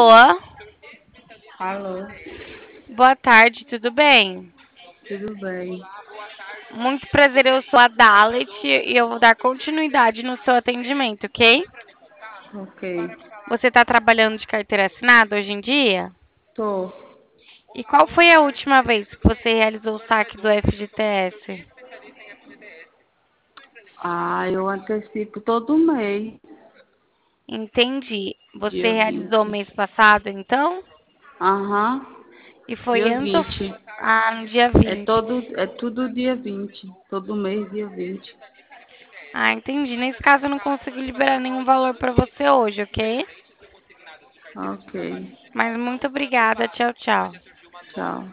Alô? Alô, Boa tarde, tudo bem? tudo bem? Muito prazer, eu sou a Dalet e eu vou dar continuidade no seu atendimento, ok? Ok. Você está trabalhando de carteira assinada hoje em dia? Tô. E qual foi a última vez que você realizou o saque do FGTS? Ah, eu antecipo todo mês, Entendi. Você dia realizou 20. mês passado, então? Aham, E foi dia antes ou... 20. No dia É 20. todo, é tudo dia 20. Todo mês, dia 20. Entendi. Nesse caso, eu não consigo liberar nenhum valor para você hoje, ok? Ok, Mas muito obrigada. Tchau, tchau. tchau.